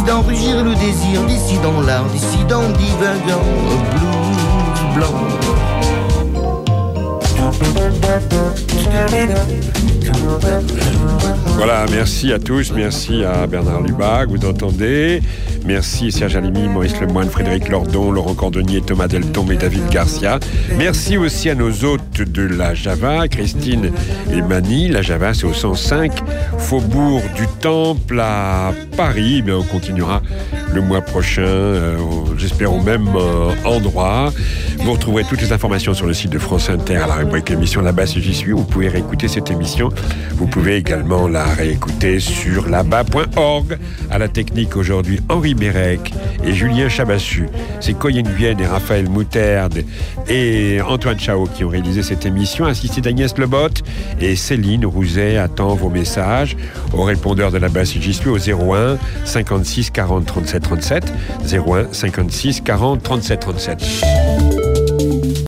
dissident, rugir le désir, dissident l'art, dissident divagant, blues blanc. Voilà, merci à tous, merci à Bernard Lubac, vous entendez. Merci Serge Alimi, Maurice Lemoine, Frédéric Lordon, Laurent Cordonnier, Thomas Deltombe et David Garcia. Merci aussi à nos hôtes de la Java, Christine et Mani. La Java, c'est au 105 Faubourg du Temple à Paris. Mais on continuera le mois prochain, j'espère au même endroit. Vous retrouverez toutes les informations sur le site de France Inter à la rubrique émission Là-bas si j'y suis. Vous pouvez réécouter cette émission. Vous pouvez également la réécouter sur là-bas.org. À la technique aujourd'hui, Henri Bérec et Julien Chabassu. C'est Coyen Guyenne et Raphaël Moutarde et Antoine Chao qui ont réalisé cette émission, assisté d'Agnès Lebotte, et Céline Rouzet attend vos messages au répondeur de Là-bas si j'y suis au 01 56 40 37 37, 01 56 40 37 37.